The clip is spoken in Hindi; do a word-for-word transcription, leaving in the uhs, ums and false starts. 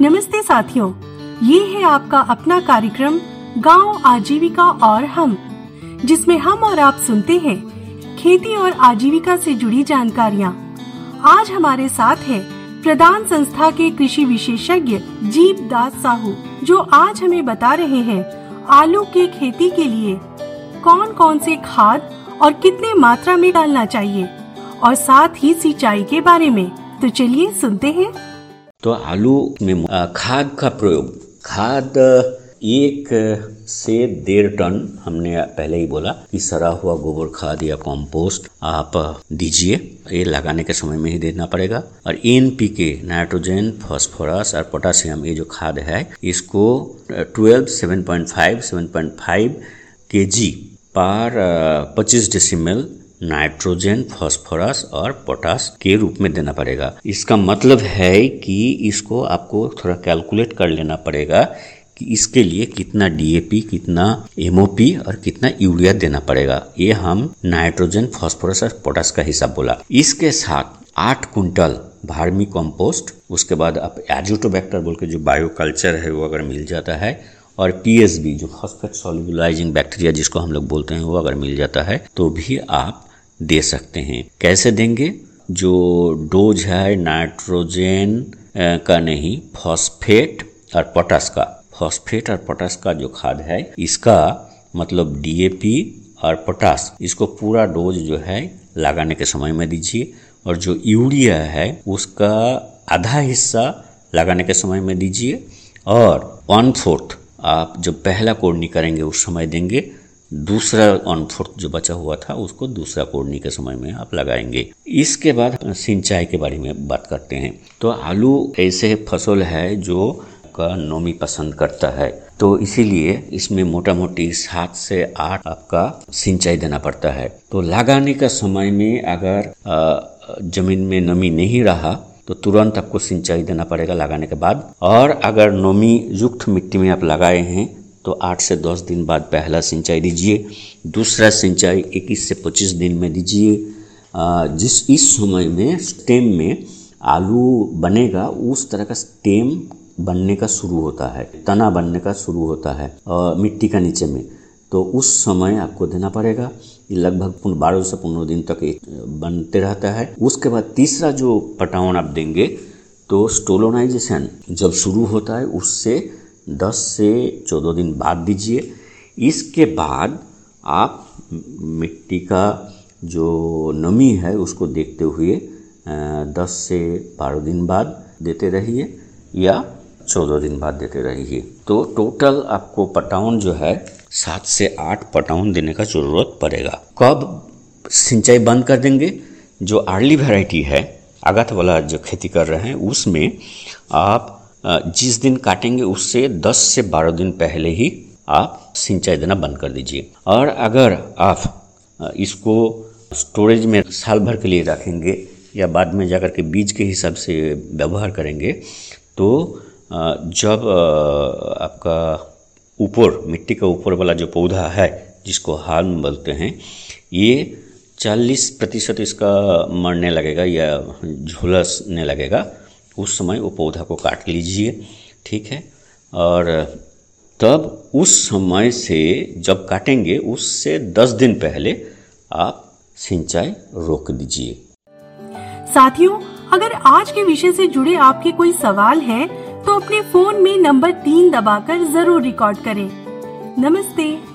नमस्ते साथियों, ये है आपका अपना कार्यक्रम गांव आजीविका और हम, जिसमें हम और आप सुनते हैं खेती और आजीविका से जुड़ी जानकारियाँ। आज हमारे साथ है प्रदान संस्था के कृषि विशेषज्ञ जीव दास साहू, जो आज हमें बता रहे हैं आलू की खेती के लिए कौन कौन से खाद और कितने मात्रा में डालना चाहिए और साथ ही सिंचाई के बारे में। तो चलिए सुनते हैं। तो आलू में खाद का प्रयोग, खाद एक से डेढ़ टन, हमने पहले ही बोला कि सड़ा हुआ गोबर खाद या कंपोस्ट आप दीजिए। ये लगाने के समय में ही देना पड़ेगा। और N P K, nitrogen, phosphorus और पोटासियम, ये जो खाद है इसको twelve seven point five seven point five K G पर पच्चीस डेसिमल नाइट्रोजन, फास्फोरस और पोटास के रूप में देना पड़ेगा। इसका मतलब है कि इसको आपको थोड़ा कैलकुलेट कर लेना पड़ेगा कि इसके लिए कितना डी ए पी, कितना एम ओ पी और कितना यूरिया देना पड़ेगा। ये हम नाइट्रोजन, फास्फोरस और पोटास का हिसाब बोला। इसके साथ आठ कुंटल भार्मी कंपोस्ट, उसके बाद आप एजोटोबैक्टर बोल के जो बायो कल्चर है वो अगर मिल जाता है, और पी एस बी जो फॉस्फेट सोल्युबलाइजिंग बैक्टीरिया जिसको हम लोग बोलते हैं, वो अगर मिल जाता है तो भी आप दे सकते हैं। कैसे देंगे? जो डोज है नाइट्रोजन का नहीं, फॉस्फेट और पोटास का, फॉस्फेट और पोटास का जो खाद है इसका मतलब डी ए पी और पोटास, इसको पूरा डोज जो है लगाने के समय में दीजिए। और जो यूरिया है उसका आधा हिस्सा लगाने के समय में दीजिए, और वन फोर्थ आप जब पहला कोड़नी करेंगे उस समय देंगे। दूसरा वन फोर्थ जो बचा हुआ था उसको दूसरा कोड़नी के समय में आप लगाएंगे। इसके बाद सिंचाई के बारे में बात करते हैं। तो आलू ऐसे फसल है जो का नमी पसंद करता है, तो इसीलिए इसमें मोटा मोटी सात से आठ आपका सिंचाई देना पड़ता है। तो लगाने का समय में अगर जमीन में नमी नहीं रहा तो तुरंत आपको सिंचाई देना पड़ेगा लगाने के बाद। और अगर नमी युक्त मिट्टी में आप लगाए हैं तो आठ से दस दिन बाद पहला सिंचाई दीजिए। दूसरा सिंचाई इक्कीस से पच्चीस दिन में दीजिए। जिस इस समय में स्टेम में आलू बनेगा, उस तरह का स्टेम बनने का शुरू होता है, तना बनने का शुरू होता है और मिट्टी का नीचे में, तो उस समय आपको देना पड़ेगा। लगभग बारह से पंद्रह दिन तक बनते रहता है। उसके बाद तीसरा जो पटावन आप देंगे तो स्टोलोनाइजेशन जब शुरू होता है उससे दस से चौदह दिन बाद दीजिए। इसके बाद आप मिट्टी का जो नमी है उसको देखते हुए दस से बारह दिन बाद देते रहिए या चौदह दिन बाद देते रहिए। तो टोटल आपको पटावन जो है सात से आठ पटावन देने का जरूरत पड़ेगा। कब सिंचाई बंद कर देंगे? जो अर्ली वैरायटी है, आगत वाला जो खेती कर रहे हैं, उसमें आप जिस दिन काटेंगे उससे दस से बारह दिन पहले ही आप सिंचाई देना बंद कर दीजिए। और अगर आप इसको स्टोरेज में साल भर के लिए रखेंगे या बाद में जाकर के बीज के हिसाब से व्यवहार करेंगे, तो जब आपका ऊपर मिट्टी का ऊपर वाला जो पौधा है जिसको हाल्म बोलते हैं, ये चालीस प्रतिशत इसका मरने लगेगा या झुलसने लगेगा, उस समय वो पौधा को काट लीजिए। ठीक है। और तब उस समय से जब काटेंगे उससे दस दिन पहले आप सिंचाई रोक दीजिए। साथियों, अगर आज के विषय से जुड़े आपके कोई सवाल है तो अपने फोन में नंबर तीन दबाकर जरूर रिकॉर्ड करें। नमस्ते।